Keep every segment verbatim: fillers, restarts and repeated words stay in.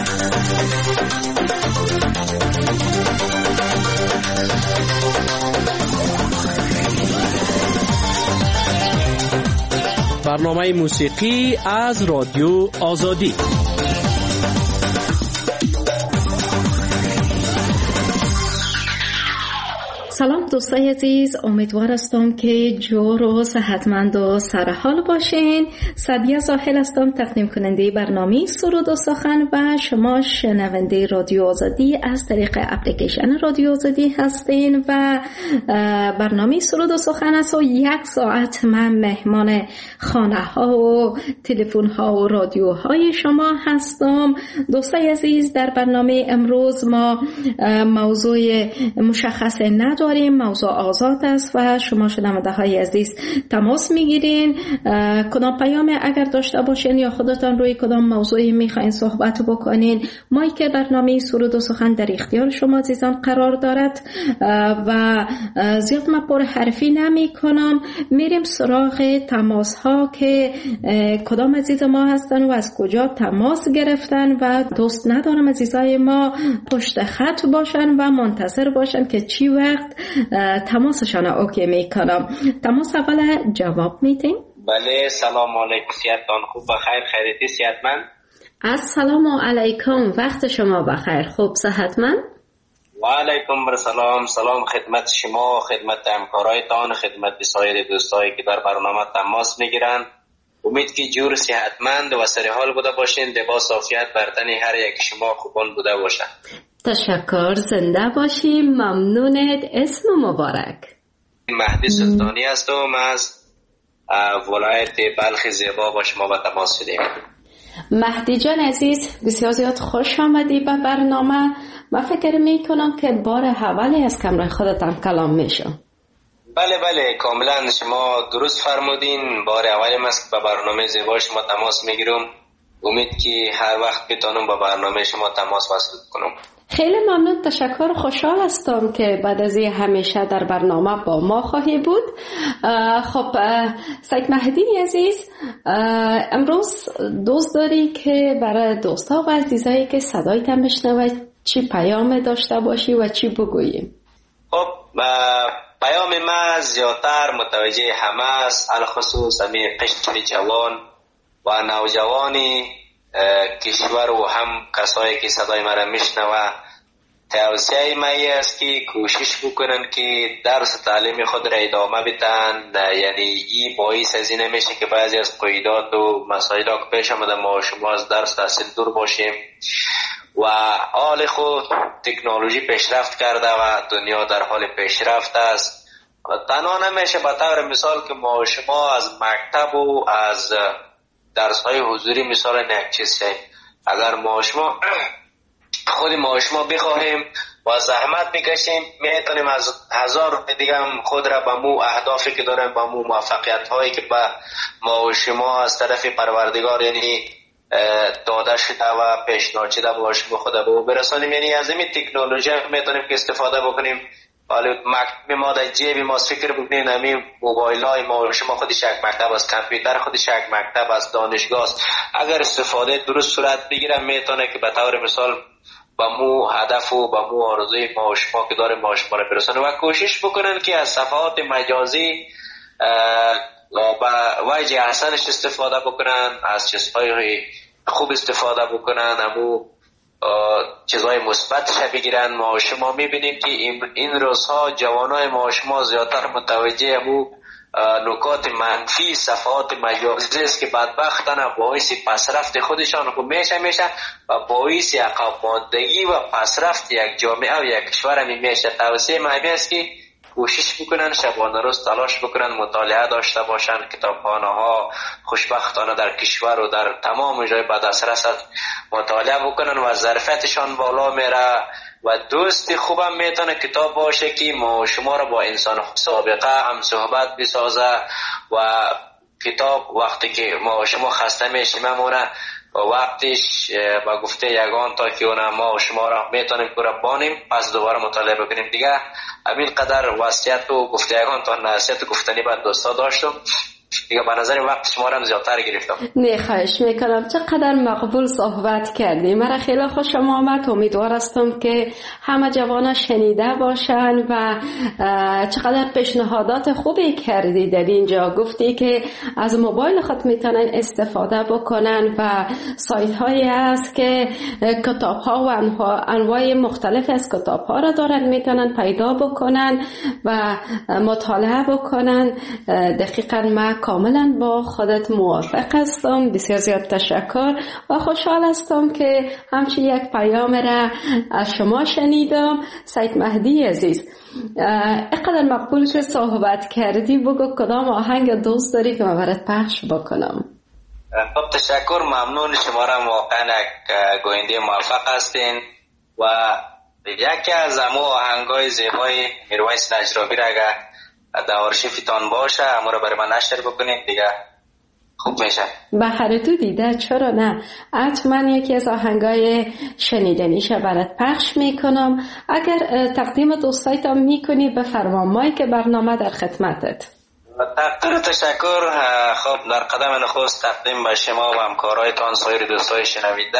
برنامه موسیقی از رادیو آزادی. سلام دوستای عزیز، امیدوار هستم که جور و صحتمند و سرحال باشین. سعدیه زاهل هستم، تقدیم کننده برنامه سرود و سخن و شما شنونده رادیو آزادی از طریق اپلیکیشن رادیو آزادی هستین و برنامه سرود و سخن است و یک ساعت من مهمان خانه ها و تلفن ها و رادیو های شما هستم. دوستای عزیز، در برنامه امروز ما موضوع مشخص نداریم، موضوع آزاد است و شما شنونده های عزیز تماس میگیرین. کدام پیام اگر داشته باشین یا خودتان روی کدام موضوعی میخواین صحبت بکنین، مایک برنامه سرود و سخن در اختیار شما عزیزان قرار دارد و زیاد من پر حرفی نمی کنم. میریم سراغ تماس ها که کدام عزیز ما هستن و از کجا تماس گرفتن و دوست ندارم عزیزای ما پشت خط باشن و منتظر باشن که چی وقت تماسشان اوکی میکنم. تماس اول جواب میدین؟ بله. سلام علیکم، سیادتان خوب بخیر؟ خیریتی صحتمند؟ السلام علیکم، وقت شما بخیر، خوب صحتمند؟ و علیکم سلام. سلام خدمت شما، خدمت همکارایتان، خدمت سایر دوستایی که در برنامه تماس میگیرند. امید که جور صحتمند و سرحال بوده باشین، لباس عافیت بر تن هر یک شما خوبان بوده باشه. تشکر، زنده باشی، ممنونت. اسم مبارک؟ مهدی سلطانی هستم، از ولایت بلخ زیبا با شما به تماس شدیم. مهدی جان عزیز، بسیار زیاد خوش آمدی به برنامه. من فکر می کنم که بار اولی از کمرای خودتان کلام میشم. بله بله، کاملا شما درست فرمودین. بار اولی است که به برنامه زیبا شما تماس میگیرم. امید که هر وقت بتونم با برنامه شما تماس وصل کنم. خیلی ممنون، تشکر. خوشحال هستم که بعد از این همیشه در برنامه با ما خواهی بود. خب سید مهدی عزیز، امروز دوست داری که برای دوستا و عزیزایی که صدایت هم بشنوه چی پیام داشته باشی و چی بگوییم؟ خب پیام ما زیادتر متوجه همه است، الخصوص همین قشر جوان و نوجوانی کشور و هم کسایی که صدای مرا میشنوه. توصیه مایی است که کوشش بکنن که درس تعلیم خود را ادامه بدن. یعنی این باعث از این میشه که بعضی از قیودات و مسائل که پیش آمده ما شما از درس تحصیل دور باشیم و حال خود تکنولوژی پیشرفت کرده و دنیا در حال پیشرفت است. تنها نمیشه به طور مثال که ما شما از مکتب و از درس های حضوری مثال یک چیز هست. اگر ما شما خود ما شما بخواهیم و زحمت بکشیم میتونیم از هزار دیگه هم خود را به مو اهدافی که داریم، به مو موفقیت هایی که به ما شما از طرف پروردگار یعنی داده شده و پیشنهاد شده با شما خود به او برسانیم. یعنی از این تکنولوژی میتونیم که استفاده بکنیم. حالا مکتب ما در جیب ما فکر بکنین، همین موبایل های ما شما خودش یک مکتب است، کامپیوتر خودش یک مکتب است، دانشگاه است. اگر استفاده درست صورت بگیرم میتونه که به طور مثال با مو هدف و با مو آرزوی ما شما که داره ما شما را برسانه و کوشش بکنن که از صفحات مجازی با وجه احسنش استفاده بکنن، از چیزهای خوب استفاده بکنن، همو چیزهای مثبتش بگیرن. ما شما میبینیم که این روزها جوانای ما شما زیادتر متوجه همو نکات منفی صفحات مجازی است که بدبختانه باعث پسرفت خودشان خب میشه میشه و باعث عقب ماندگی و پسرفت یک جامعه و یک کشور میشه. توصیه من است که کوشش بکنن شبانه روز تلاش بکنن، مطالعه داشته باشن، کتابخانه ها خوشبختانه در کشور و در تمام جای به دسترس مطالعه بکنن و ظرفیتشان بالا میره و دوست خوبم میتونه کتاب باشه که ما شما را با انسان سابقه هم صحبت بسازه و کتاب وقتی که ما شما خسته میشیم همونه وقتش با گفته یگان تا که اون ما شما را میتونیم پورا بانیم پس دوباره مطالعه بکنیم دیگه. همین قدر وصیت و گفته یگان تا نصیحت گفتنی بعد دوستا داشتم. دیگه به نظر وقت شما را زیادتر گرفتم. نه خواهش میکنم، چقدر مقبول صحبت کردی، مرا خیلی خوشم آمد. امیدوار هستم که همه جوانا شنیده باشن و چقدر پیشنهادات خوبی کردی. در اینجا گفتی که از موبایل خود میتونن استفاده بکنن و سایت هایی هست که کتاب ها و انواع مختلف از کتاب ها را دارن میتونن پیدا بکنن و مطالعه بکنن. دقیقاً من کاملا با خودت موافق هستم. بسیار زیاد تشکر و خوشحال هستم که همچین یک پیام را از شما شنیدم. سید مهدی عزیز، اینقدر مقبول شد صحبت کردی، بگو کدام آهنگ دوست داری که من برات پخش بکنم. خب تشکر، ممنون. شما را واقعا گوینده موفق هستین و یکی از امو آهنگای زیبای میرویس نجرابی را اگر در آرشیفتان باشه اما رو برای من نشر بکنید دیگه خوب میشه. به هر تو دیده، چرا نه؟ حتما یکی از آهنگای شنیدنیش برات پخش میکنم. اگر تقدیم دوستایتم میکنی بفرما، مایی که برنامه در خدمتت. تقدیر تشکر. خب در قدم نخست تقدیم به شما و همکارایتان، سایر دوستای شنونده،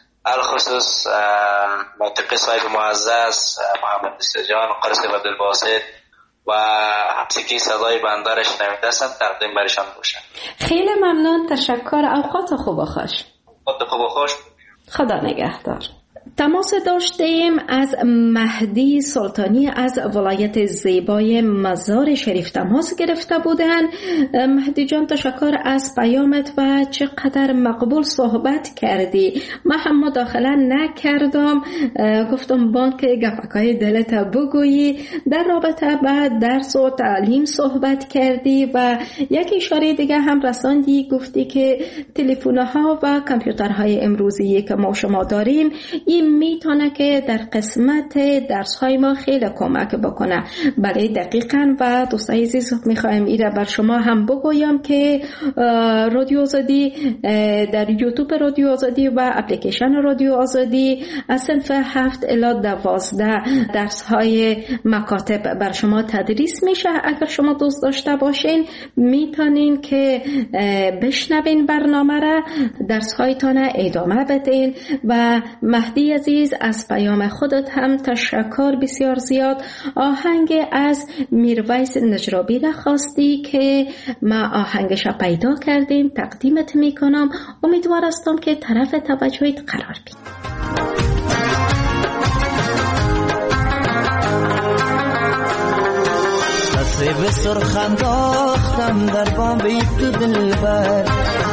الخصوص منطقه صاحب معزز محمد استجان، قرص و عبدالباسط و همسکی صدای بنده را شنونده هستم، تقدیم برشان باشه. خیلی ممنون، تشکر. اوقات خوب و خوش. اوقات خوب و خوش. خدا نگهدار. تماس داشتیم از مهدی سلطانی از ولایت زیبای مزار شریف تماس گرفته بودن. مهدی جان تشکر از پیامت و چقدر مقبول صحبت کردی. من هم مداخله نکردم، گفتم بان که گپکای دلت بگویی. در رابطه با درس و تعلیم صحبت کردی و یک اشاره دیگه هم رساندی، گفتی که تلفن‌ها و کامپیوترهای امروزی که ما شما داریم این میتونه که در قسمت درس های ما خیلی کمک بکنه. بله دقیقاً. و دوستای عزیز میخوایم ایره بر شما هم بگویم که رادیو آزادی در یوتیوب رادیو آزادی و اپلیکیشن رادیو آزادی از صنف هفت الی دوازده درس های مکاتب بر شما تدریس میشه. اگر شما دوست داشته باشین میتونین که بشنوین برنامه را، درس هایتان ادامه بدین. و مهدی عزیز از پیام خودت هم تشکر بسیار زیاد. آهنگ از میرویس نجرابی را خواستی که ما آهنگش پیدا کردیم، تقدیمت میکنم. امیدوار هستم که طرف توجهت قرار بید. به سرخ انداختم در بام تو دلبر،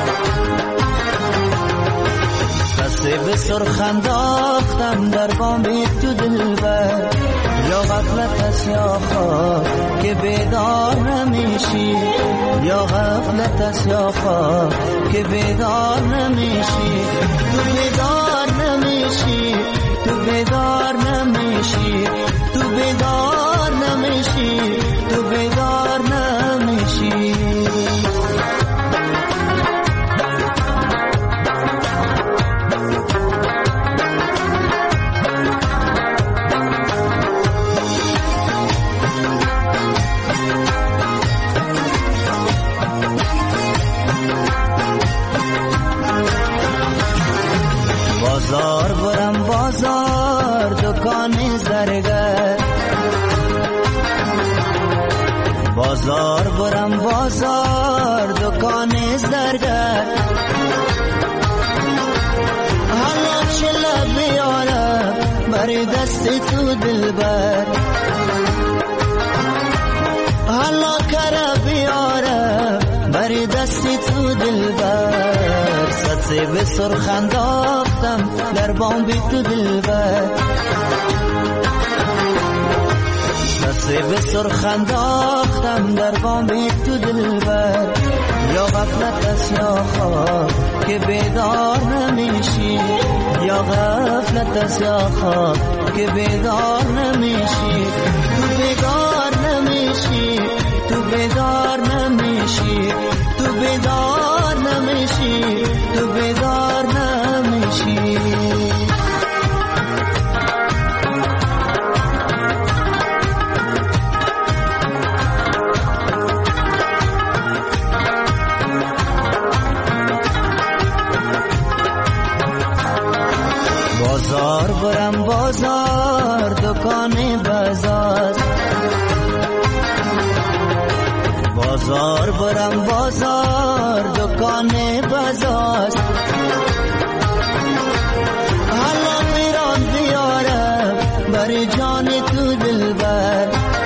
به سرخ انداختم در بام تو دلبر. یا غفلت است یا خواب که بیدار نمیشی، یا غفلت است یا خواب که بیدار نمیشی. تو بیدار نمیشی، تو بیدار نمیشی، تو بیدار نمیشی، تو بیدار نمیشی. بازار برم بازار دکان زرگر، بازار برم بازار دکان زرگر. حالا چلا بیارم بری دست تو دلبر، حالا کرا بیارم بری دست تو دلبر. سطح به سرخ انداختم در بام بی تو دلبر، سطح به سرخ انداختم در بام بی تو دلبر. یا غفلت است یا خواب که بیدار نمیشی، یا غفلت است یا خواب که بیدار نمیشی. تو بیدار نمیشی، تو بیدار نمیشی، تو بیدار نمیشی، تو بیدار نمیشی. بازار برم بازار دکان بازار بازار برم بازار دکان بازار حالا پیران بیارم بر جان تو دلبر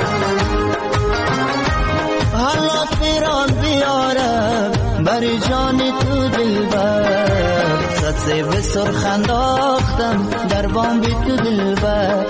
حالا پیران بیارم بر جان تو دلبر سطسه به سرخ انداختم در بام بی تو دلبر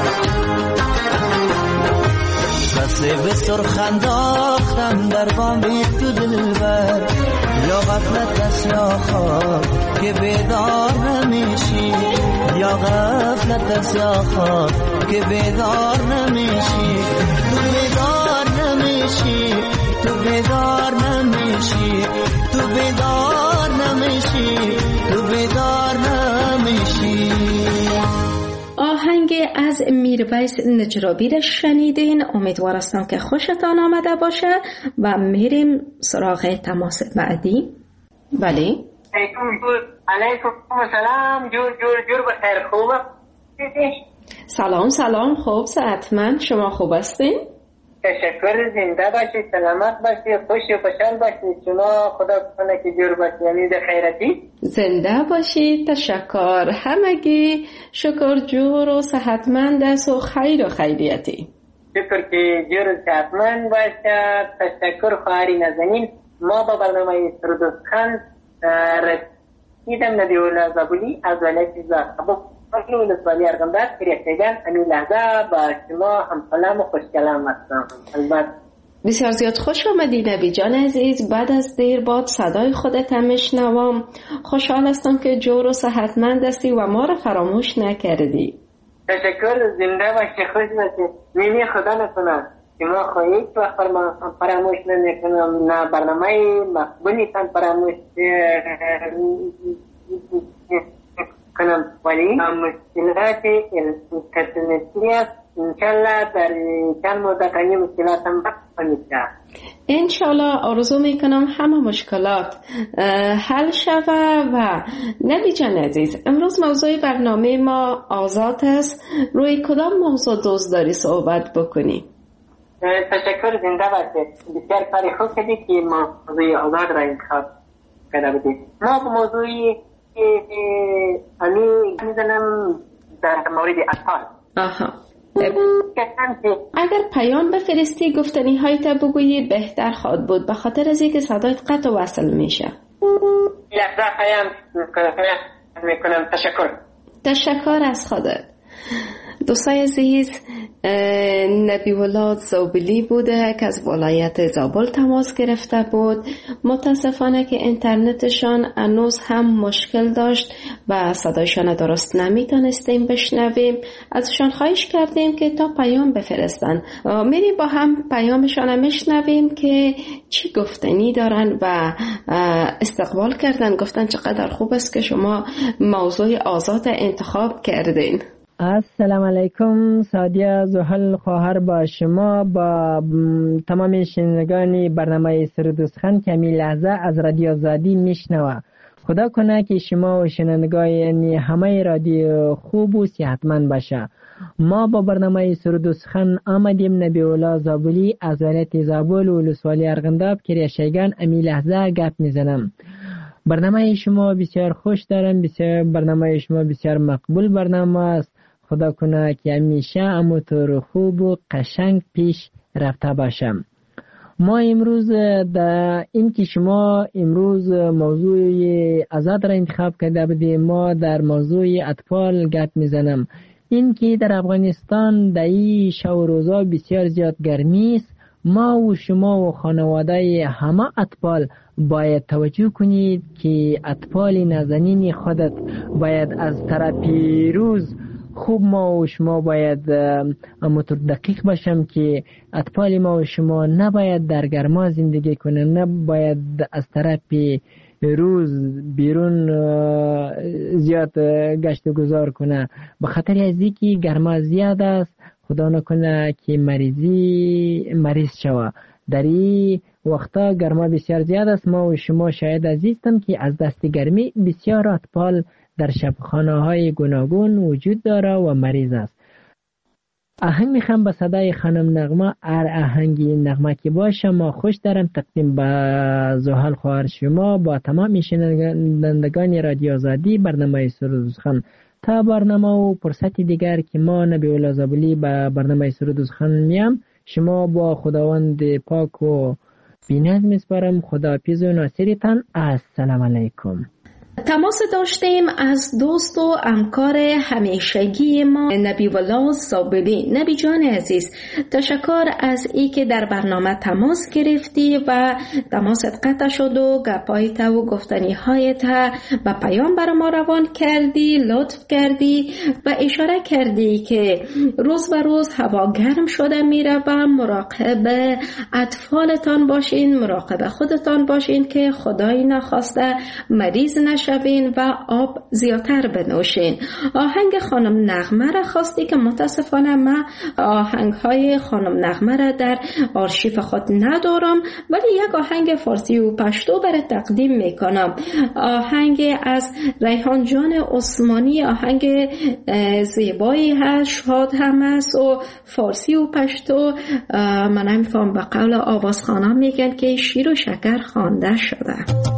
سطسه به سرخ انداختم در بام بی تو دلبر یا غفلت است یا خواب که بیدار نمیشی یا غفلت است یا خواب که بیدار نمیشی تو بیدار نمیشی تو بیدار نمیشی تو بیدار نمیشی تو بیدار نمیشی. آهنگ از میرویس نجرابی را شنیدین. امیدوار هستم که خوشتان آمده باشه و میریم سراغ تماس بعدی. بله علیکم سلام. جور جور جور بخیر. خوبه؟ سلام سلام. خوب صحتمند. شما خوب هستین؟ تشکر. زنده باشید، سلامت باشید، خوش و خوشحال باشید. شما خدا کنه که جور باشید. یعنی ده خیرتی. زنده باشید. تشکر. همگی شکر جور و صحتمند است و خیر و خیریتی. شکر که جور و صحتمند باشد. تشکر خواهری نازنین. ما با برنامه سرودستخان رسیدم ندی اولا زبولی از ولایت زاخبو اکنون ولسوالی ارغنداب کریختگان امی لحظه با شما هم سلام و خوش کلام هستم. البته بسیار زیاد خوش آمدی نبی جان عزیز. بعد از دیر باد صدای خودت هم میشنوم. خوشحال هستم که جور و صحتمند هستی و ما را فراموش نکردی. تشکر. زنده باشی، خوش باشی. میمی خدا نکنه که ما خواهید و فراموش نکنم، نه برنامه مقبولی تن فراموش کنم، ولی مشکلات انترنتی است. انشالله در چند مدت کنی مشکلات هم بکنیده. انشالله آرزو میکنم همه مشکلات حل شوه. و نبی جان عزیز، امروز موضوع برنامه ما آزاد است. روی کدام موضوع دوست داری صحبت بکنی؟ تشکر. زنده باشید. بسیار کاری خوب کردی که موضوع آزاد را انتخاب کرده بودید. ما به موضوعی امی میزنم در مورد اطفال. آها. اگر پیام بفرستی گفتنی های تا بگویی بهتر خواهد بود، به خاطر از اینکه صدایت قطع و وصل میشه. لحظه پیام میکنم. تشکر. تشکر از خودت. دوستای عزیز، نبی ولاد زوبلی بوده که از ولایت زابل تماس گرفته بود. متاسفانه که اینترنتشان هنوز هم مشکل داشت و صدایشان درست نمیتونستیم بشنویم. ازشان خواهش کردیم که تا پیام بفرستن. میریم با هم پیامشان میشنویم که چی گفتنی دارن و استقبال کردن. گفتن چقدر خوب است که شما موضوع آزاد انتخاب کردین. السلام علیکم. سادیه زحل خواهر با شما با تمام شنوندگان برنامه سرودستخان که می لحظه از رادیو آزادی میشنوه. خدا کنه که شما و شنوندگان یعنی همه رادیو خوب و صحتمند باشه. ما با برنامه سرودستخان آمدیم. نبی اولا زابلی از ولایت زابل و ولسوالی ارغنداب کریشگان امی لحظه گپ میزنم. برنامه شما بسیار خوش دارم. بسیار برنامه شما بسیار مقبول برنامه است. خدا کنه که همیشه همونطور خوب و قشنگ پیش رفته باشم. ما امروز در این که شما امروز موضوع آزاد را انتخاب کرده بودیم، ما در موضوع اطفال گپ میزنم. این که در افغانستان در این شب و روزا بسیار زیاد گرمی است. ما و شما و خانواده همه اطفال باید توجه کنید که اطفال نازنین خودت باید از طرف روز خوب ما و شما باید امطور دقیق باشم که اطفال ما و شما نباید در گرما زندگی کنه، نباید از طرف روز بیرون زیاد گشت و گذار کنه، به خاطر از اینکه گرما زیاد است. خدا نکنه که مریضی مریض شوه. در این وقتا گرما بسیار زیاد است. ما و شما شاید عزیزتم که از دست گرمی بسیار اطفال در شبخانه های گوناگون وجود داره و مریض است. آهنگ میخوام به صدای خانم نغمه، هر آهنگی نغمه که باشه ما خوش دارم تقدیم به زحل خواهر شما با تمام شنوندگان رادیو آزادی برنامه سرود سخن. تا برنامه و فرصت دیگر که ما نبی الله زابلی به برنامه سرود سخن میام، شما با خداوند پاک و بینت میسپارم. خداحافظ و ناصرتان. السلام علیکم. تماس داشتیم از دوست و همکار همیشگی ما نبی الله زابلی. نبی جان عزیز، تشکر از ای که در برنامه تماس گرفتی و تماست قطع شد و گپایت و گفتنی هایت و پیام بر ما روان کردی، لطف کردی و اشاره کردی که روز به روز هوا گرم شده میره و مراقب اطفالتان باشین، مراقب خودتان باشین که خدای نخواسته مریض نشوین و آب زیادتر بنوشین. آهنگ خانم نغمه را خواستی که متاسفانه من آهنگ های خانم نغمه را در آرشیف خود ندارم، ولی یک آهنگ فارسی و پشتو برای تقدیم میکنم. آهنگ از ریحان جان عثمانی، آهنگ زیبایی هست، شاد هم است و فارسی و پشتو من نمیفهم، به قول آوازخوانا میگن که شیر و شکر خوانده شده.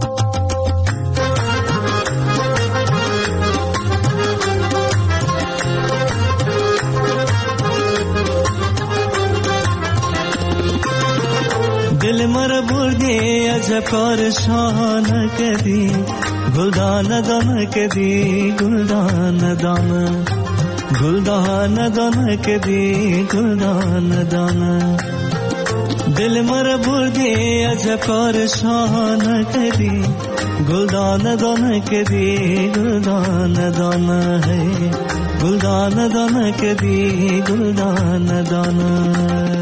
دل مر بردی عجب کار شاهانه کردی، گلدان دانه کردی، گلدان دانه، گلدان دانه کردی، گلدان دانه. دل مر بردی عجب کار شاهانه کردی، گلدان دانه کردی، گلدان دانه ہے، گلدان دانه کردی، گلدان دانه.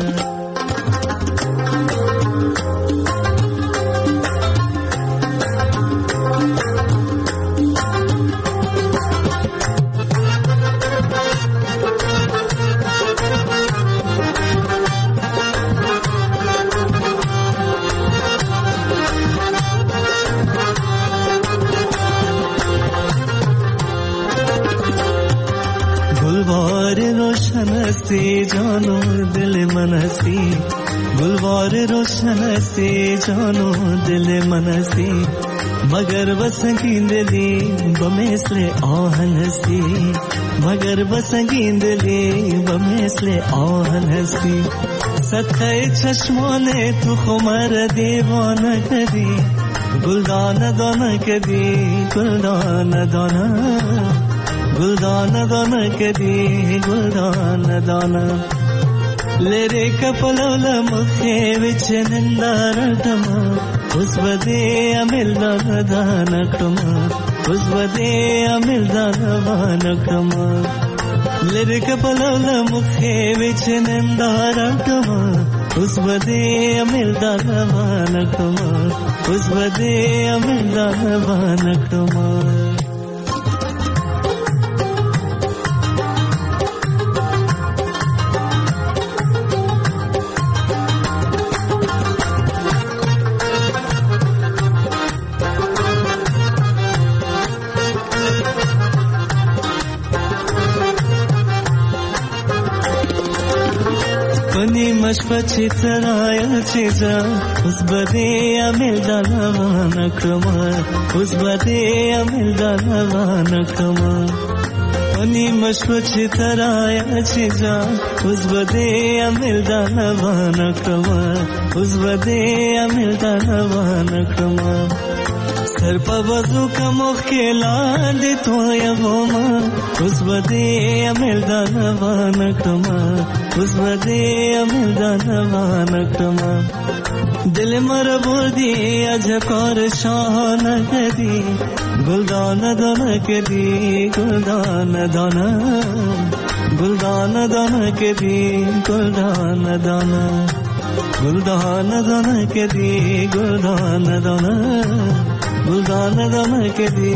सी जानो दिल मनसी, गुलवार रोशन सी जानो दिल मनसी, मगर बसंगींदली बमेसले आहनसी, मगर बसंगींदली बमेसले आहनसी. सत्य चश्मोने तू खुमर दीवाना कदी, गुलदान दाना कदी, गुलदान दाना, गुलदान दाना कदी, गुलदान दाना. लेरे कपलोल मुखे विच निंदारटमा, उस बदे अमिलदान दानकमा, उस बदे अमिलदान वानकमा. लेरे कपलोल मुखे विच निंदारटमा, उस बदे अमिलदान वानकमा, उस बदे अमिलदान वानकमा. मशपची तराया चीजा उस बदे अमिल दानवान क्रमा, उस बदे अमिल दानवान क्रमा. अनि मशपची तराया चीजा उस बदे अमिल दानवान क्रमा, उस बदे अमिल दानवान क्रमा. सर पर वजू का मुख्यला दे तो यवमा, उस बदे अमिल दानवान क्रमा, उस बदे अमिल दानवान क्रमा. दिल मर बोदी अजकार शान कदी, गुलदान दाना कदी, गुलदान दाना, गुलदान दाना कदी, गुलदान दाना, गुलदान दाना कदी, गुलदान दाना, गुलदान दाना कदी,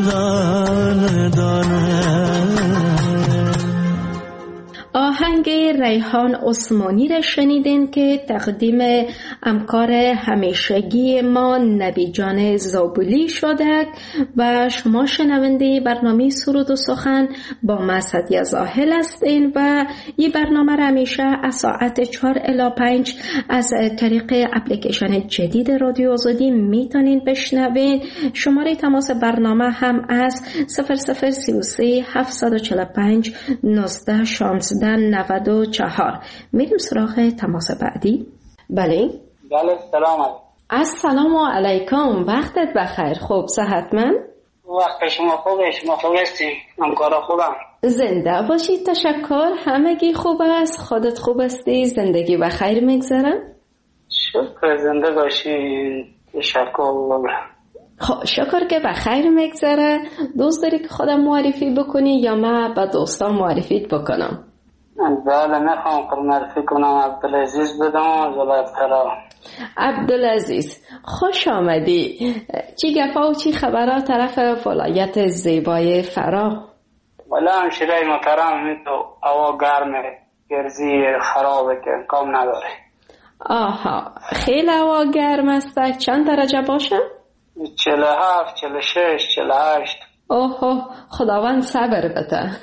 गुलदान दाना. آهنگ صدای ریحان عثمانی را شنیدین که تقدیم همکار همیشگی ما نبی جان زابلی شده و شما شنونده برنامه سرود و سخن با ما سعدیه زاهل هستین و این برنامه را همیشه از ساعت چهار الی پنج از طریق اپلیکیشن جدید رادیو آزادی میتونین بشنوین. شماره تماس برنامه هم از صفر صفر سی و سه هفتصد و چهل و پنج نوزده شانزده نود و چهار. میریم سراغ تماس بعدی. بله بله سلام علیکم. السلام علیکم، وقتت بخیر. خوب صحتمند؟ وقت شما خوبه؟ شما خوب هستی؟ همکارا خوبم؟ زنده باشید. تشکر. همگی خوب است؟ خودت خوب هستی؟ زندگی بخیر میگذره؟ شکر زنده باشی. تشکر. خب شکر که بخیر میگذره. دوست داری که خودم معرفی بکنی یا من به دوستان معرفیت بکنم؟ بله میخوام که معرفی کنم. عبدالعزیز بدم از ولایت فرا. عبدالعزیز خوش آمدی. چی گفا و چی خبرها طرف ولایت زیبای فرا؟ والا همشیره محترم می تو هوا گرمه، گرزی خرابه که کام نداره. آها خیلی هوا گرم است. چند درجه باشه؟ چهل و هفت، چهل و شش، چهل و هشت. اوه خداوند صبر بده.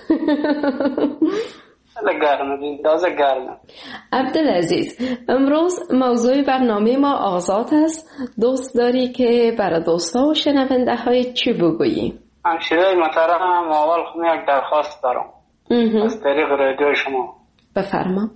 خیلی گرمه، تازه گرمه. عبدالعزیز امروز موضوع برنامه ما آزاد است. دوست داری که برای دوستا و شنونده های چی بگویی؟ همشیره محترم اول خود یک درخواست دارم از طریق رادیو شما. بفرما.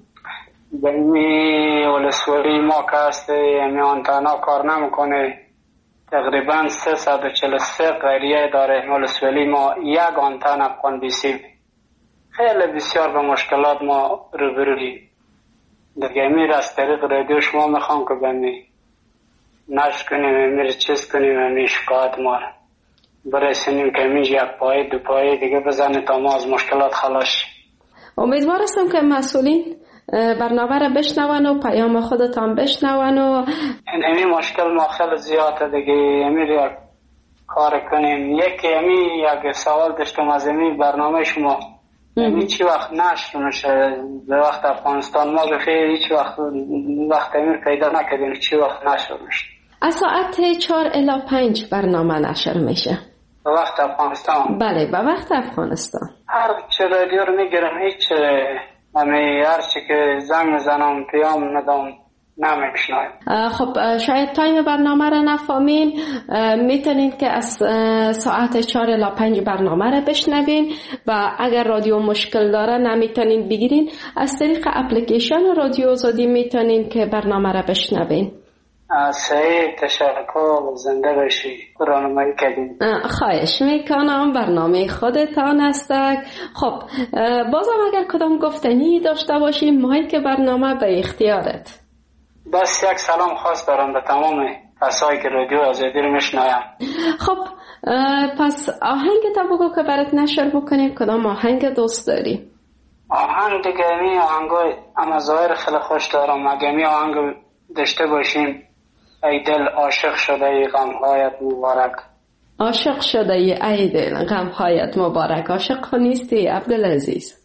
بمی ولسوالی ما که هستی همی آنتنا کار نمیکنه، تقریبا سیصد و چهل و سه قریه داره ولسوالی ما، یک آنتن افغان بیسی. خیلی بسیار به مشکلات ما روبرویم. دیگه امیر از طریق رادیو شما میخوام که بمی نشر کنیم، امیر چیز کنیم، امیر شکایت ما برسونیم که امیر یک پایی دو پایی دیگه بزنه تا ما از مشکلات خلاص. امیدوار هستم که مسئولین برنامه را بشنون و پیام خودتان بشنون و این مشکل ما خیلی زیاده دیگه. امیر یک کار کنیم. یکی امیر یک سوال داشتم از امیر برنامه شما، امیر چی وقت نشر میشه به وقت افغانستان؟ ما بخیر هیچ وقت وقت امیر پیدا نکردیم چی وقت نشر میشه. از ساعت چهار الی پنج برنامه نشر میشه به وقت افغانستان. بله به وقت افغانستان. هر چه رادیو رو میگیرم هیچ امی هر چی که زنگ میزنم پیام ندام نمیشنویم. خب شاید تایم برنامه را نفهمین. میتونین که از ساعت چهار الی پنج برنامه را بشنوین و اگر رادیو مشکل داره نمیتونین بگیرین از طریق اپلیکیشن رادیو آزادی میتونین که برنامه را بشنوین. صحیح. تشکر. زنده باشی. راهنمایی کردین. خواهش میکنم. برنامه خودتان است. خب بازم اگر کدام گفتنی داشته باشی مایک برنامه به اختیارت. بس یک سلام خاص دارم به تمام کسایی که رادیو آزادی رو میشنویم. خب پس آهنگ تا بگو که برات نشر بکنیم. کدام آهنگ دوست داری؟ آهنگ دیگه می آهنگای اما ظاهر خیلی خوش دارم. اگه می آهنگ داشته باشیم ای دل عاشق شده ای غمهایت مبارک. عاشق شده ای ای دل غمهایت مبارک. عاشق نیستی عبدالعزیز؟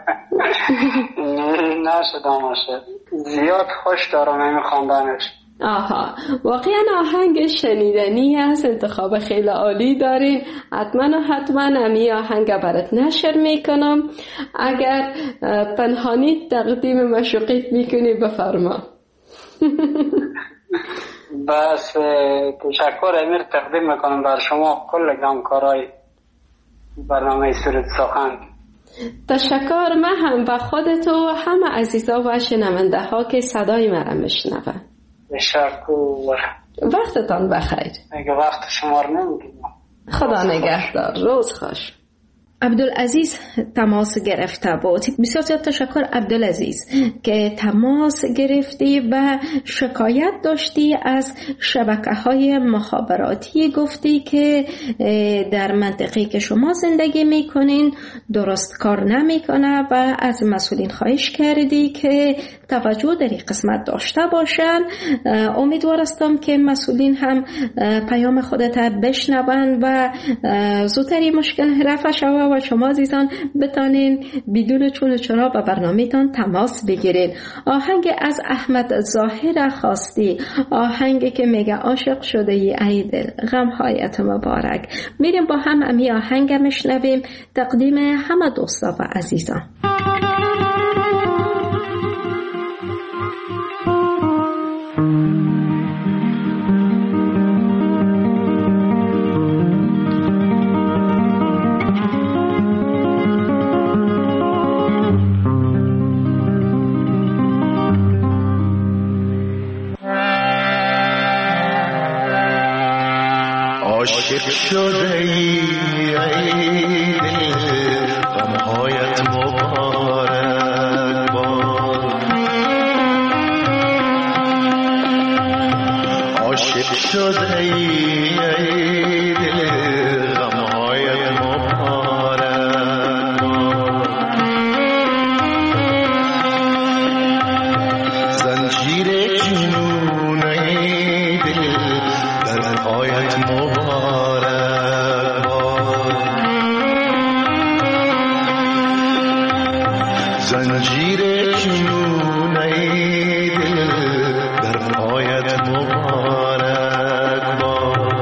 نه شدم عاشق. زیاد خوش دارم این خواندنش. آها واقعا آهنگ شنیدنی است. انتخاب خیلی عالی دارین. حتما و حتما امی آهنگ برات نشر میکنم. اگر پنهانی تقدیم مشوقیت میکنی بفرما. بس تشکر امیر تقدیم میکنم بر شما کل همکارای برنامه سرود سخن. تشکر. من هم و خودت و همه عزیزا و شنونده ها که صدای مرا میشنون. تشکر. وقتتان بخیر. اگه وقت شما رو نمیگیم. خدا نگهدار. روز خوش. عبدالعزیز تماس گرفته بود. بسیار زیاد تشکر عبدالعزیز که تماس گرفتی و شکایت داشتی از شبکه‌های مخابراتی. گفتی که در منطقه‌ای که شما زندگی میکنین درست کار نمیکنه و از مسئولین خواهش کردی که توجه در این قسمت داشته باشن. امیدوار هستم که مسئولین هم پیام خودت بشنون و زودتر مشکل رفع شود و شما عزیزان بتانین بدون چون و چرا به برنامه‌تان تماس بگیرین. آهنگ از احمد ظاهر خواستی، آهنگی که میگه عاشق شده ای ای دل غمهایت مبارک. میریم با هم امی آهنگ میشنویم، تقدیم همه دوستا و عزیزان. عاشق شده ای ای دل غمهایت مبارک باد. عاشق شده ای ای دل غمهایت مبارک باد. زنجیر جنون ای دل در پایت مبارک باد. زنجیر جنون ای دل در پایت مبارک باد.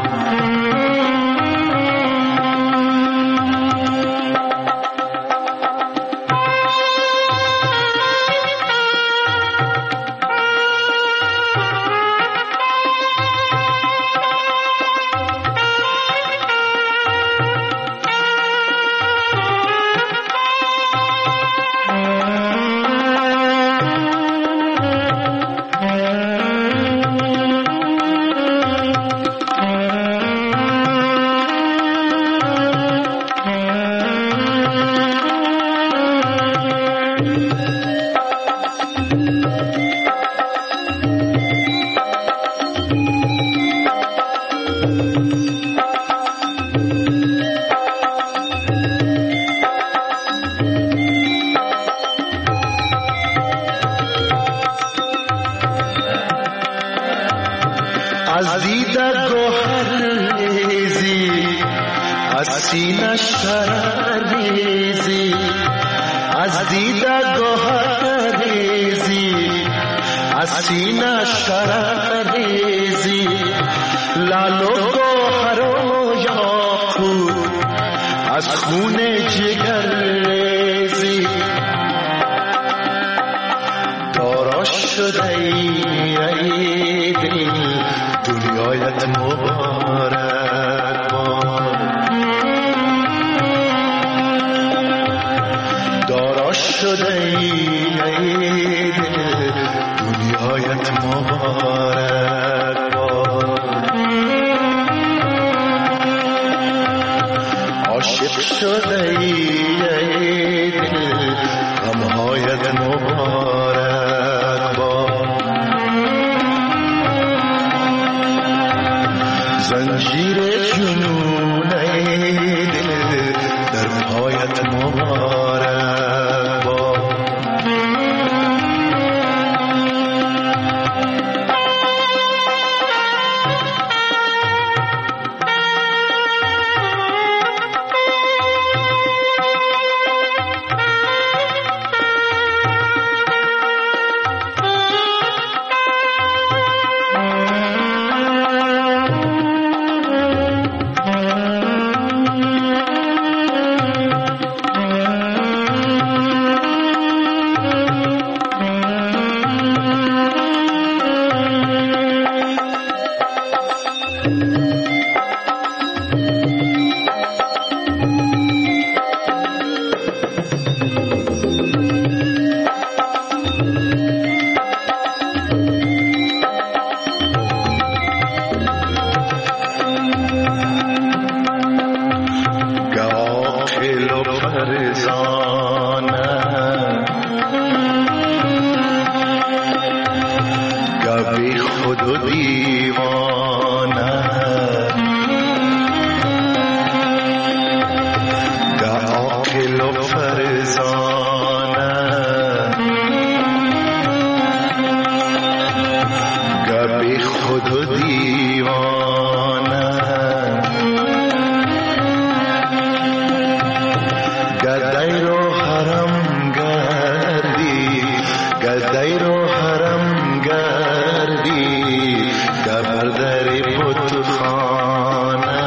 از دیده گوهر ریزی، از سینه شرر ریزی. از دیده گوهر ریزی، از سینه شرر ریزی. لال و گوهر و یاقوت از خون جگر ریزی. دارا شده ای دل دنیایت مبارک باد. دارا شده ای دل دنیایت مبارک باد. عاشق شده ای دل غمهایت مبارک باد. زنجیر جنون ای دل در پایت مبارک باد. رو حرم گردی گدای رو حرم گردی گبر در بتخانه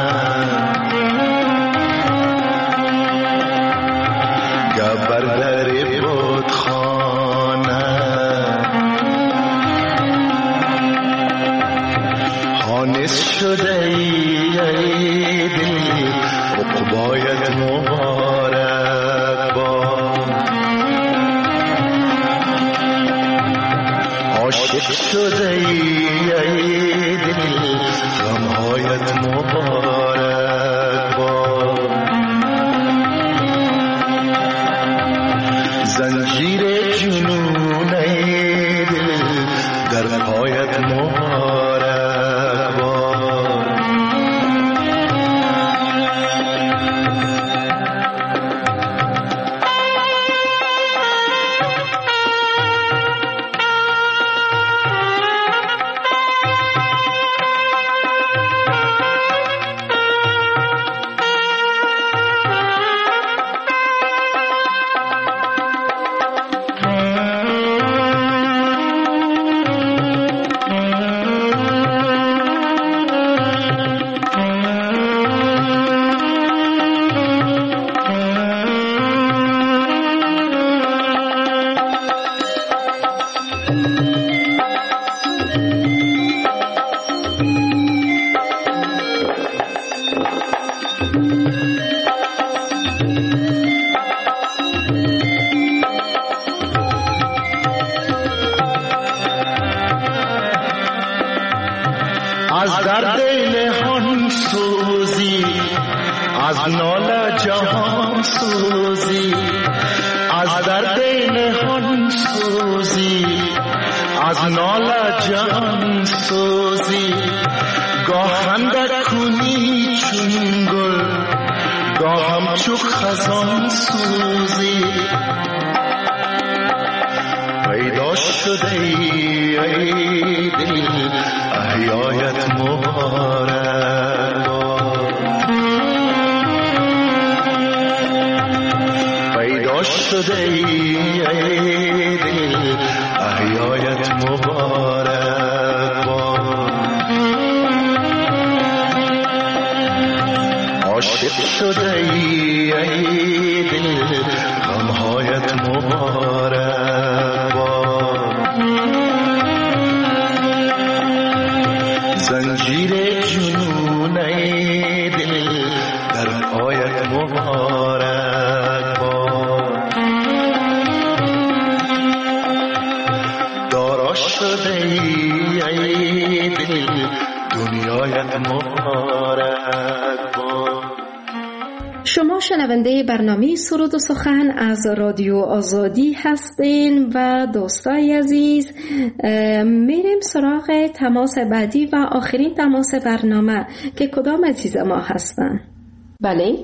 گبر در بتخانه حانس شده ای دل عقبایت مبارک باد عاشق شده ای دل غمهایت مبارک باد زنجیر جنون ای دل در پایت مبارک باد از درد نهان سوزی از ناله جهان سوزی از درد نهان سوزی از ناله جهان سوزی گاه اندک کنی چون گل گاه همچو خزان سوزی پیدا شده ای دل احیایت مبارک پیدا شده ای دل احیایت مبارک عاشق شده ای دل غمهایت مبارک زنجیر جنون ای دل در پایت مبارک باد دارا شده ای دل دنیایت مبارک باد. شما شنونده برنامه سرود و سخن از رادیو آزادی هستین و دوستای عزیز میریم سراغ تماس بعدی و آخرین تماس برنامه که کدام عزیز ما هستن. بله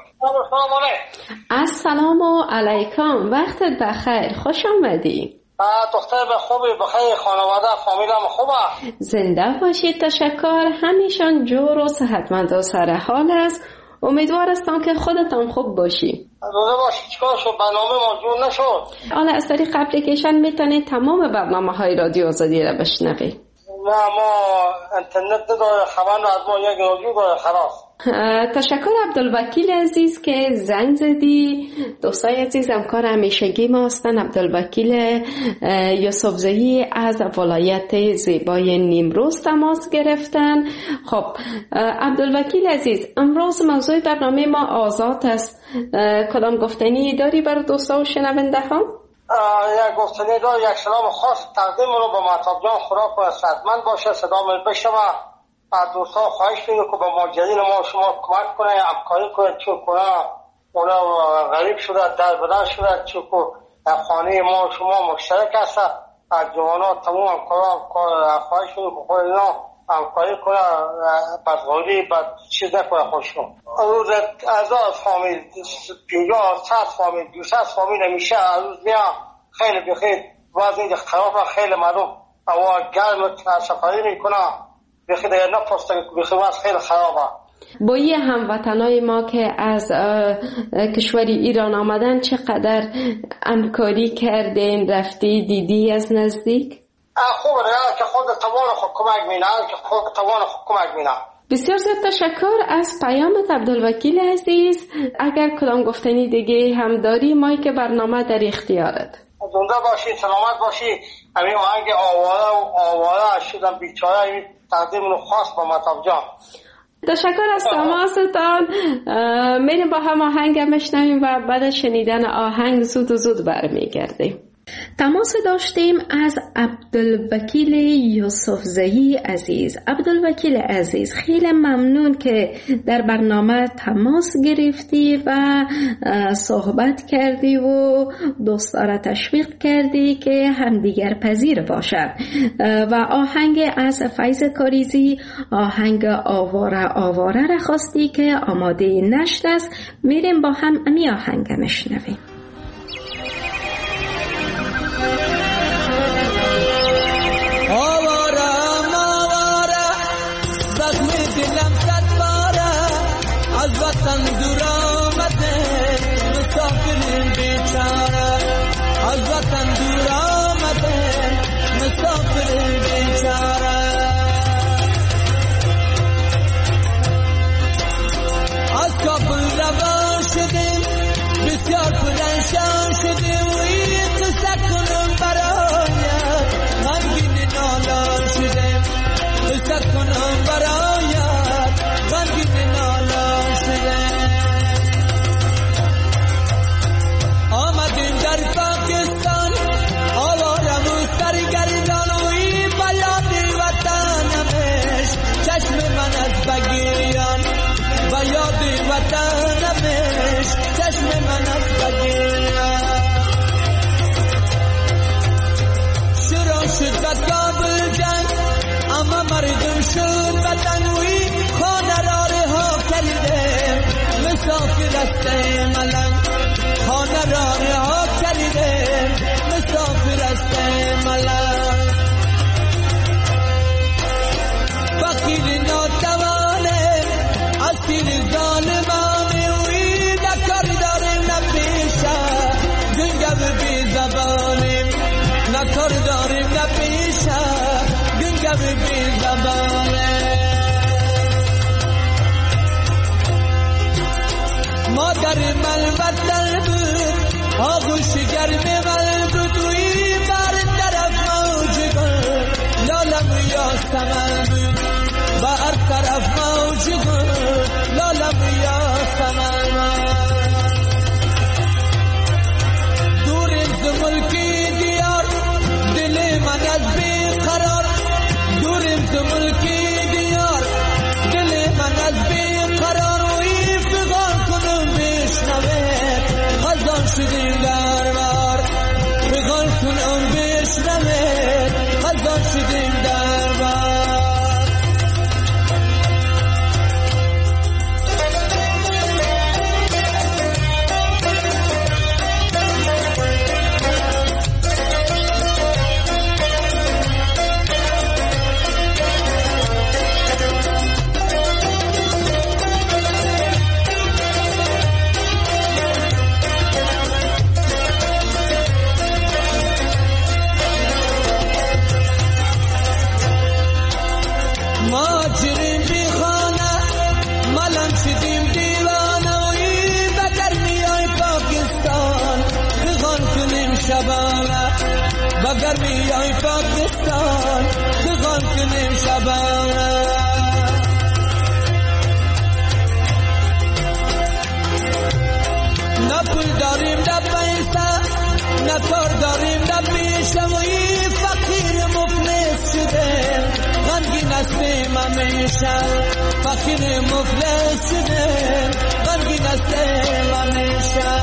السلام علیکم وقتت بخیر خوش آمدی. دختر به خوبی بخیر خانواده فامیلم خوبه زنده باشید تشکر همیشان جور و صحتمند و سر حال است. امیدوار هستم که خودتان خوب باشی. روزه باشی چیکار شد برنامه ما جور نشد. حالا از طریق اپلیکیشن میتونید تمام برنامه های رادیو آزادی را بشنوید. نه ما اینترنت نداره خبر از ما یک رادیو داره خلاص. تشکر عبدالوکیل عزیز که زنگ زدی. دوستای عزیز همکار همیشگی ما هستن عبدالوکیل یوسفزایی از ولایت زیبای نیمروز تماس گرفتن. خب عبدالوکیل عزیز امروز موضوع برنامه ما آزاد است. کدام گفتنی داری برای دوستا و شنونده ها؟ یک گفتنی دار یک سلام خاص تقدیم رو به مهتاب جان خوراک و صحتمند باشه صدا من بشنوه. از دوستا خواهش می‌کنم که به ماجرین ما شما کمک کنه همکاری کنه چون کنه اونا غریب شده در بدن شده چون خانه ما شما مشترک هست از جوانا تمام همکارا خواهش می‌کنم که خود اینا همکاری کنه بدغوری بد چیز نکنه خوششون. روز هزار فامیل پنجاه صد فامیل دویست فامیل میشه روز میاد خیلی بخیر وضع خراب خیلی مردم هوا گرم سفری میکنه بخیر دیگه نپرستن بخیر وضع خیلی خرابه با یه هموطنای ما که از کشور ایران آمدن چقدر همکاری کردین، رفتی دیدی از نزدیک؟ خوب راه که خود توان خود کمک می‌کنه که خود توان خود کمک می‌کنه. بسیار زیاد تشکر از پیامت عبدالوکیل عزیز. اگر کدام گفتنی دیگه هم داری مایی که برنامه در اختیارت. زنده باشی، سلامت باشی. همین آهنگ آواره و آواره شدم بیچاره تقدیم رو خاص با مطاب جان. تشکر از تماستان. میریم با هم آهنگ میشنویم و بعد از شنیدن آهنگ زود و زود برمیگردیم. تماس داشتیم از عبدالوکیل یوسفزئی عزیز. عبدالوکیل عزیز خیلی ممنون که در برنامه تماس گرفتی و صحبت کردی و دوستان تشویق کردی که همدیگر پذیر باشد و آهنگ از فیض کاریزی، آهنگ آواره آواره را خواستی که آماده نشد است. میریم با هم امی آهنگ مشنویم. وطن دور آمده مسافر بیچاره، از وطن دور آمده مسافر بیچاره. از کابل روان شدیم بسیار پرنشان شدیم و این قصه کنم برایت غمگین نالان شدیم، قصه کنم برایت غمگین نالان شدیم. آمدیم در پاکستان آوارم سرگردان و این بیاد وطنمش چشم من از بگیران، بیاد وطنمش چشم من از بگیران. شروع شد به کابل جنگ اما مردم شد وطن و این خانه را رها کردیم مسافر است ملنگ، خانه را رها کردیم مسافر است ملنگ. فقیر ناتوانه اسیر ظالمانه و این نکار داریم نپیشه گنگو بی زبانیم، نکار داریم نپیشه گنگو بی زبانه. مادر من وطن بود آغوش گرم من بود و این بر طرف موج بود لالم یاسمن بود، بر طرف موج بود لالم یاسمن. دوریم ز ملکی دیار دل من از بی قرار، دوریم ز ملکی دیار دل من از بی قرار و این فغان کنم بشنوه خزان شدیم در بار، فغان کنم بشنوه خزان شدیم در بار. ماجرین بی خانه ملم شدیم دیوانه و این بگر میای پاکستان بغان کنیم شبانه، بگر میای پاکستان بغان کنیم شبانه. نه پول داریم نه پیسه نه کار داریم نه پیشه و این فقیر مفلس شده غمگین هستیم همیشه، فقیر مفلس شده غمگین هستیم همیشه.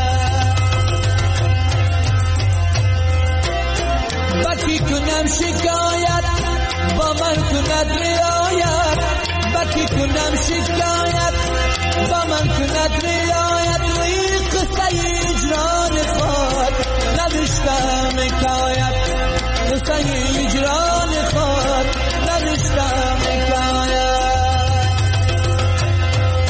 بکی کنم شکایت با من کند رعایت، بکی کنم شکایت با من کند رعایت و این قصه اجران خود نوشتم حکایت، قصه اجران خود نوشتم حکایت.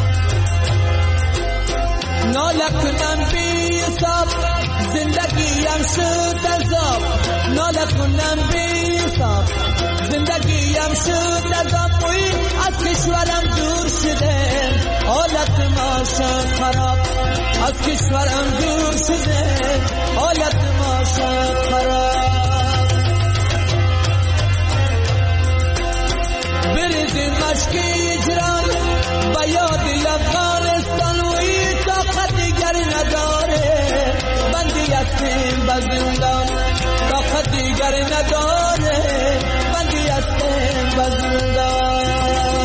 کشورم شد ازم وی از کشورم دور شده حالت ما شد خراب از کشورم دور شده حالت ما شد خراب بریزیم مشک هجران به یاد افغانستان وی طاقت دیگر نداره بندی هستیم به زندان طاقت دیگر نداره بندی هستیم به زندان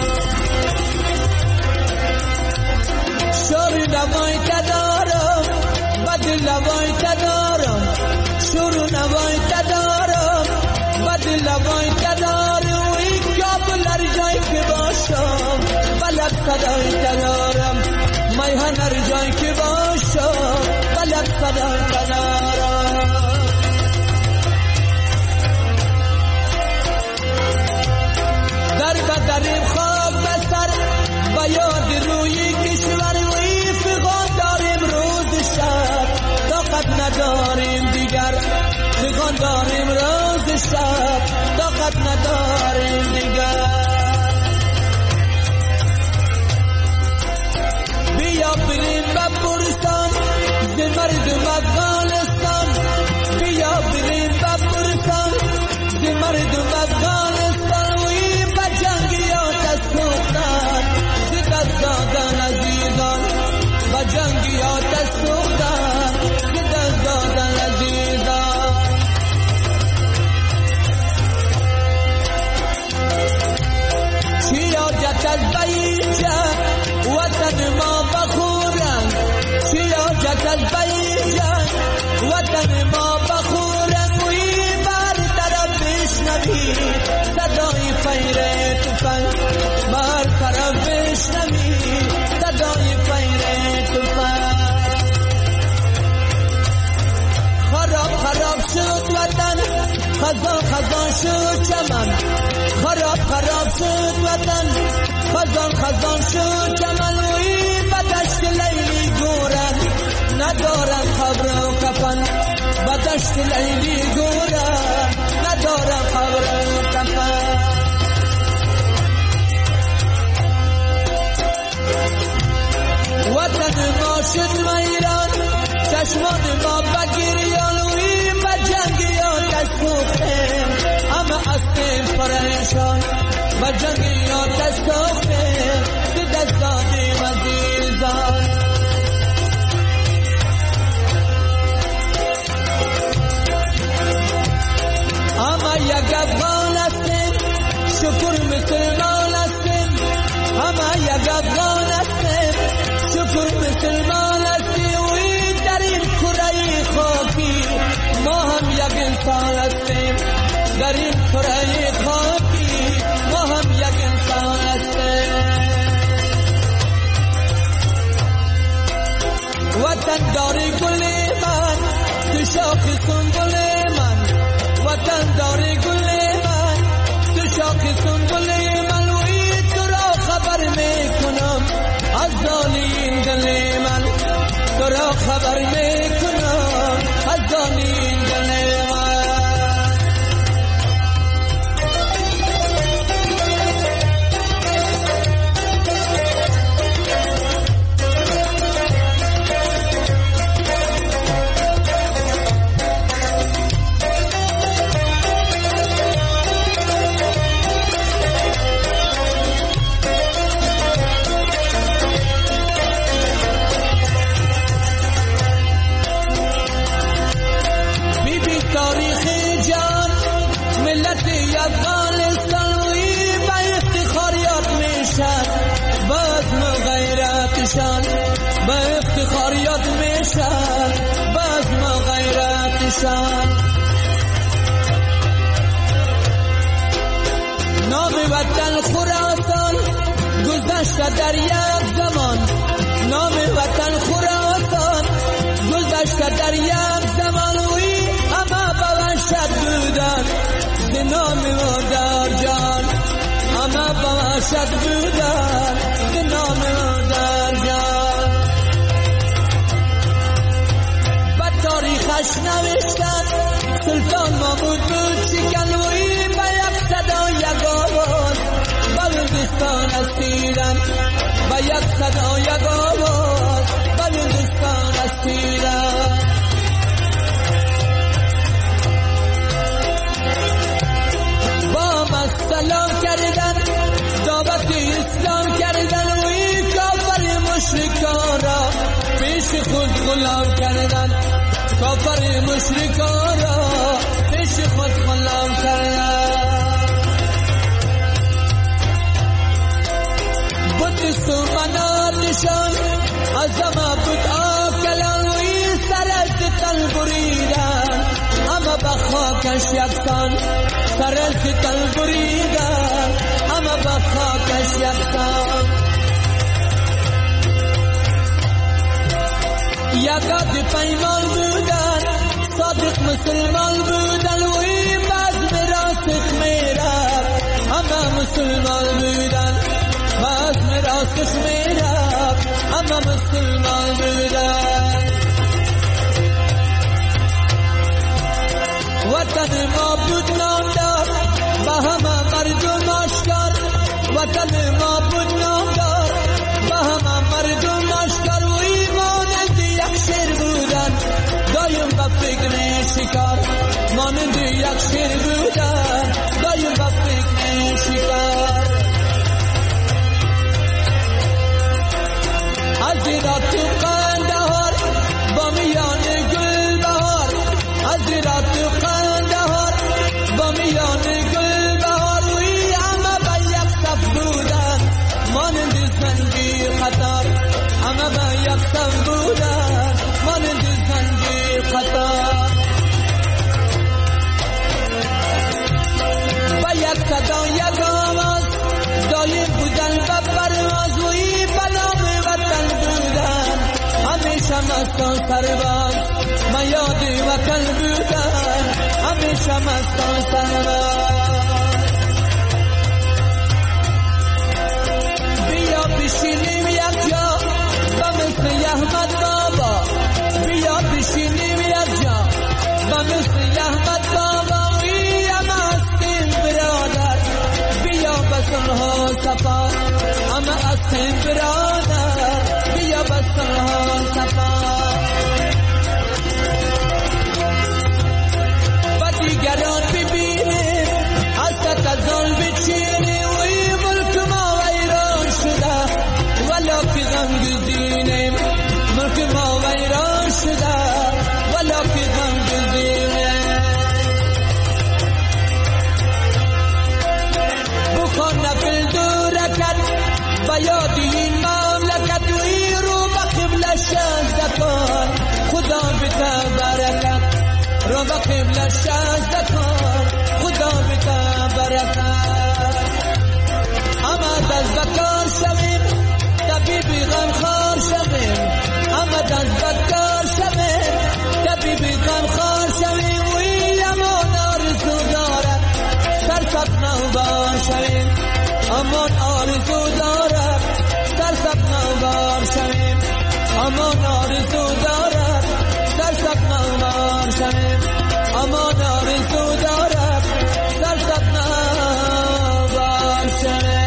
شور نوای تدارم بد لوای تدارم شور نوای تدارم بد لوای تدارم وی کابل هر جای که باشم بلد صدای تدارم میهن هر جای که باشم بلد صدای تدارم در بدریم خواب بسر با یاد روی کشور وی فغان داریم روز شب طاقت نداریم دیگر فغان داریم روز شب طاقت نداریم دیگر بیا بریم بپرسان ز مردم افغانستان بیا بریم بپرسان ز مردم افغانستان وی بجنگی آتش سوختن ز دست دادن عزیزان بجنگی آتش سوختن ز دست دادن عزیزان چی حاجت از بیجه وطن ما بخورن چی حاجت از بیجه وطن ما بخورن وی بر طرف بشنوی صدای فیر تفنگ بر طرف بشنوی صدای فیر تفنگ خراب خراب شد وطن خزان خزان شد چمن خراب خراب شد وطن خزان خزان شد چمن وی بدشت لیلی گورن ندارن خبر و کفن بدشت لیلی گورن ندارن خبر و کفن وطن ما شد میران چشمان ما بگیریان وی بجنگی آتش سوختیم همه هستیم پریشان بجنگی آتش سوختیم ز دست دادیم عزیزان همه یک افغان هستیم شکر مسلمان هستیم همه یک افغان هستیم شکر مسلمان هستیم وی در این کره خاکی ما هم یک انسان هستیم در این کره خاکی ما هم یک انسان هستیم وطن داری گل من تو شاخ سنبل من وطن داری گل من تو شاخ سنبل من وی تو را خبر میکنم از دانی دل من تو را خبر میکنم از دانی دل من به افتخار یاد میشن بزم غیرتشان نام وطن خراسان گذشته در یک زمان نام وطن خراسان گذشته در یک زمان وی همه به وحشت بودن ز نام مادر جان همه به وحشت بودن ز نام مادر جان به تاریخش نوشتن سلطان محمود بود شکن وی به یک صدا یک آواز دوستان اسیرن و یک صدا یک آواز بر دوستان اسیرن. با ما سلام کردن دعوت اسلام کردن و این کافر مشرکان را پیش خود غلام کردن. کافر مشرکان را پیش خود غلام کردن. بود سومناتشان از ما بود آکلان و این سرت تن بریدن. اما بخاکش یکسان سرت تن بریدن. اما بخاکش یکسان. یکات پیمان بودن صادق مسلمان بودن و این بعد راستش میرن. اما مسلمان بودن بعد راستش میرن. اما مسلمان بودن. وطن ما بود نامدار با همه مردم آشکار. وطن ما بود نامدار با همه مردم آشکار و ایمان یک شیر بودن دایم با فکر شکار. مانند یک شیر بودن دایم با فکر شکار. از را تو قندهار با میان گل بهار. از را تو قندهار با میان گل بهار وی اما با یک صف بودن مانند زنجیر خطار. اما با یک صف بودن مانند زنجیر خطار. با یک صدا یک آواز دایم بودن و پرواز و این بنام وطن بودن. همیشه مستان سرباز ما یاد وطن بودن. همیشه مستان سرباز. بیا بشینیم یک جا با مثل احمد بابا. بیا بشینیم یک جا با مثل احمد بابا. وی اما هستیم برادر بیا بسنها صفا. اما هستیم برادر بیا بسنها صفا. و دیگران ببینیم حسد از آن بچینیم و این ملک ما ویران شده ولا که غم گزینیم. ملک ما ویران شده ولا که غم گزینیم. بکن نفل دو رکت با یاد این مملکت و این رو با قبل شازده کن. خدا بتا برکت رو با قبل شازده کن. خدا بتا برکت. اما دست بکار شویم طبیبی غمخوار شویم. اما دست بکار شویم طبیبی غمخوار شویم. وی امان آرزو دارد سرسب نوبار شویم. امان آرزو دارد سرسب نوبار شویم. امان آرزو دارد سرسب نوبار شویم. امان آرزو دارد سرسب نوبار شویم.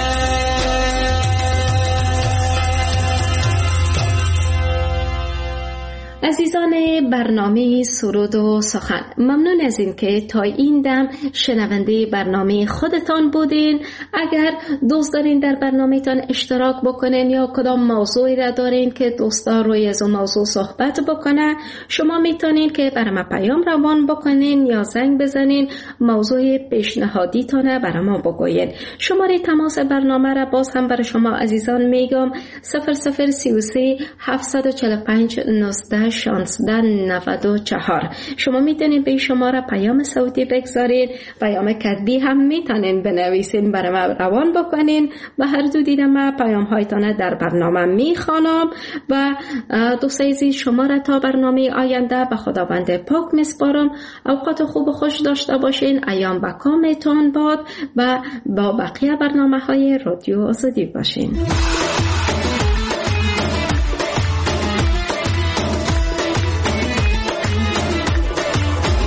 عزیزان برنامه سرود و سخن، ممنون از این که تا این دم شنونده برنامه خودتان بودین. اگر دوست دارین در برنامه تان اشتراک بکنین یا کدام موضوعی را دارین که دوستا روی از اون موضوع صحبت بکنه، شما میتونین که برای ما پیام روان بکنین یا زنگ بزنین موضوع پیشنهادی تانه برای ما بگوین. شماره تماس برنامه را باز هم برای شما عزیزان میگم صفر صفر سی و سه هفتصد و چهل و پنج نوزده شانزده نود و چهار. شما میتونید به شماره پیام صوتی بگذارید، پیام کتبی هم میتونید بنویسین برای ما روان بکنین و هر دو دیدم ما پیام هایتان در برنامه میخوانم. و دوست عزیز شما را تا برنامه آینده به خداوند پاک میسپارم. اوقات خوب و خوش داشته باشین. ایام با کامتان باد و با بقیه برنامه های رادیو آزادی باشین.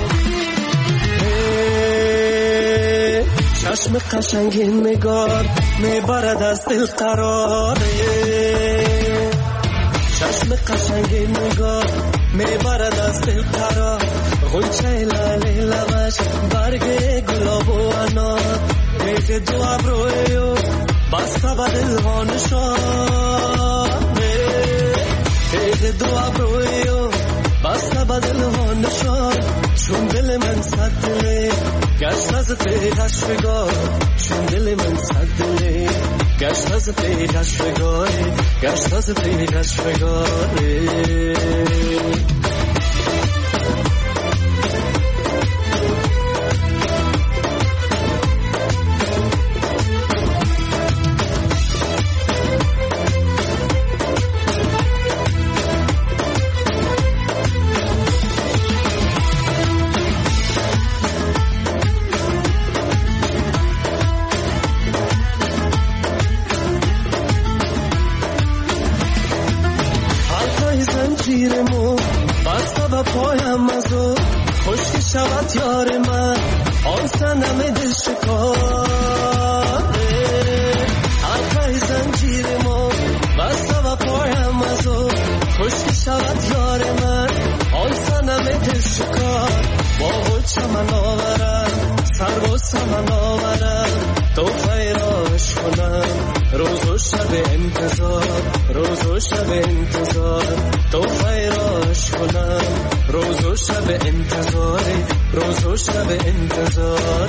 چشم قشنگ نگار میبرد از دل قراره، چشم قشنگ نگاه میبرد از دل قرار، غنچه لاله لبش برگ گلاب و انار، ایک دو ابروی و بسته به دل ها نشانه، ایک دو ابروی و بسته به دل ها نشان، چون دل من صد دله گشت از پیدش بگاه، چون دل من صد دله گشت از پیدش بگاه، گشت از پیدش بگاه. زنجیرمو بسته به پایم ازو، خشک شود یار من آن سنم دل شکاره، حلقه زنجیرمو بسته به پایم ازو، خشک شود یار من آن سنم دل شکار، با خود چمن آورم سر و سمن آورم، تو خیراش کنم روز و شب انتظار، روز و شب انتظار، تو خیراش کنم روز و شب انتظار، روز و شب انتظار.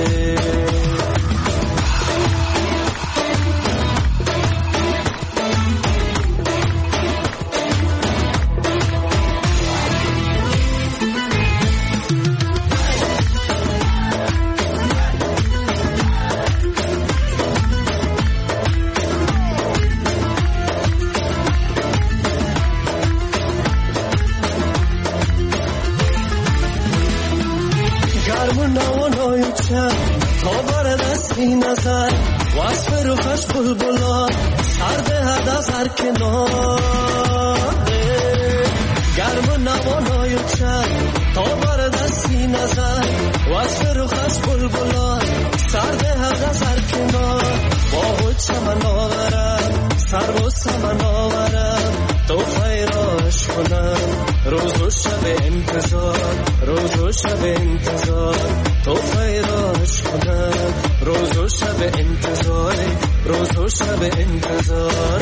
تا بر دستی نظر وصف روحش بلبلا سرده هد از هر کناره، گرم و نوانای چند تا بر دستی نظر وصف روحش بلبلا سرده هد از هر کنار، با خود چمن آورم سر و سمن آورم، تو خیراش کنم روز و شب انتظار، روز و شب انتظار، تو خیراش کنم روز و شب انتظار، روز و شب انتظار.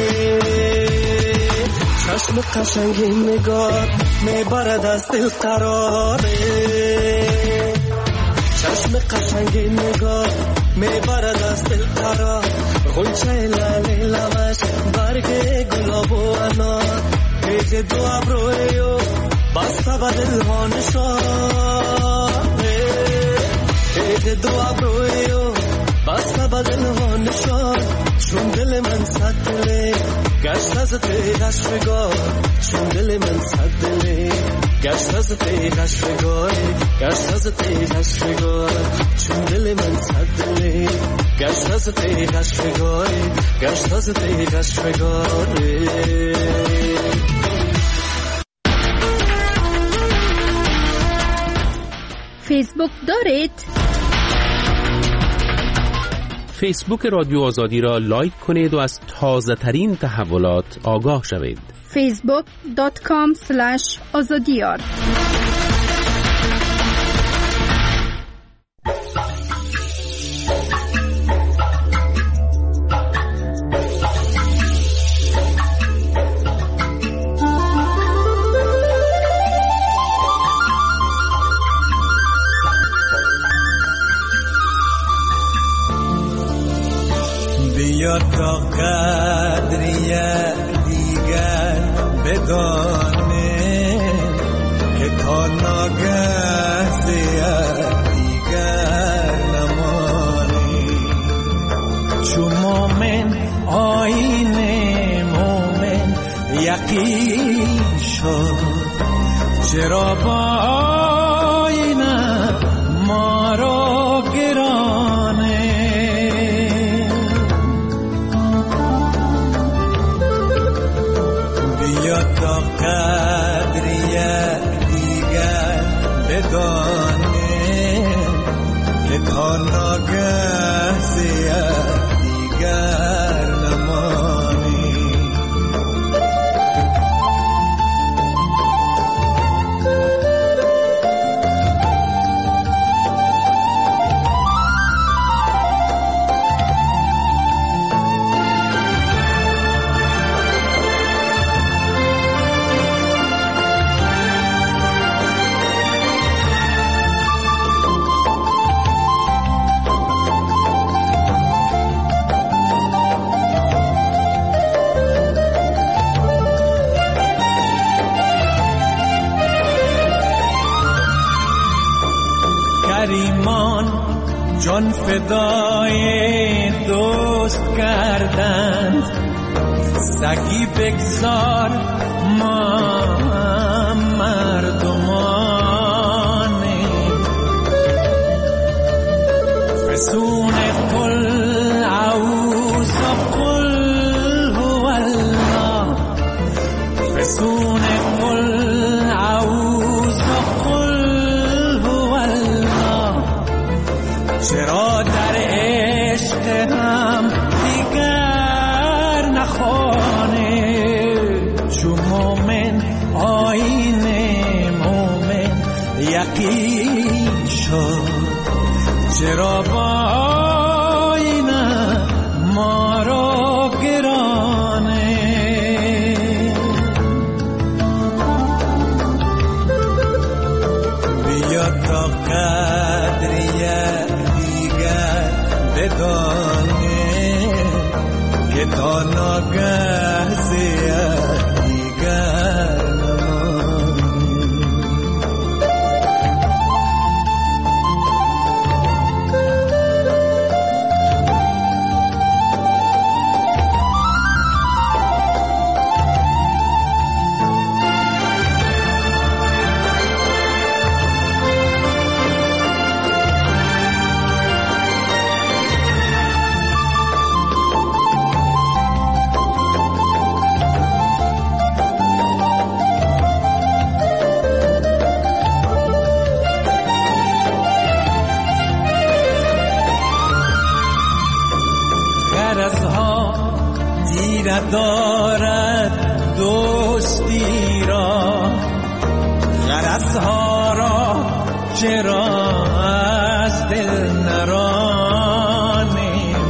چشم قشنگ نگار میبرد از دل قراره، چشم قشنگ نگار میبرد از دل قرار، غنچه لاله لبش برگ گلاب و انار، ایک دو ابروی و بسته به دل ها نشانه، ایک دو ابروی و بسته به دل ها نشان، چون دل من صد دله گشت از پیدش بگاه، چون دل من صد دله گشت از پیدش بگاه، گشت از پیدش بگاه، چون دل من صد دله گشت از پیدش بگاه، گشت از پیدش بگاه. فیسبوک دارید؟ فیسبوک رادیو آزادی را لایک کنید و از تازه ترین تحولات آگاه شوید. فیسبوک دات کام اسلش آزادیار. بیا تا قدریه دیگر بدانه که تا ناگه زیاد دیگر نمانی، چون مومن آیین مومن یقین شد، چرا با آینه ما را گرانه، تا قدریه دیگر بدانه که تا ناگه زیاد در ایمان جان فدای دوست کردند، سگی بگذار ما مردمانیم. فسون قل اعوذ قل هو الله، فسون قل اعوذ قل هو الله. چرا در عشق هم دیگر نخوانه، چو مومن آیین مومن یقین شد. چرا با آیین ما را گرانه، بیا تا قدری دیگر بدانه که تا ناگه زیاد دیگر دارد دوستی را، غرضها را چرا از دل نرانیم.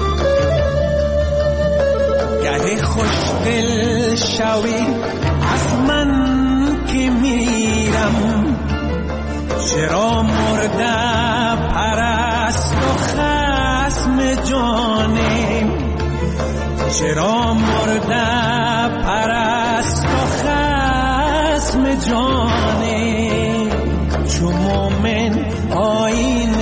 گه خوش دل شوی از من که میرم، چرا مرده پرست و خصم جانیم. چرا مرده پرست و خصم جانیم. چو مومن آیین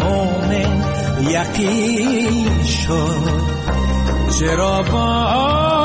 مومن یقین شد. چرا با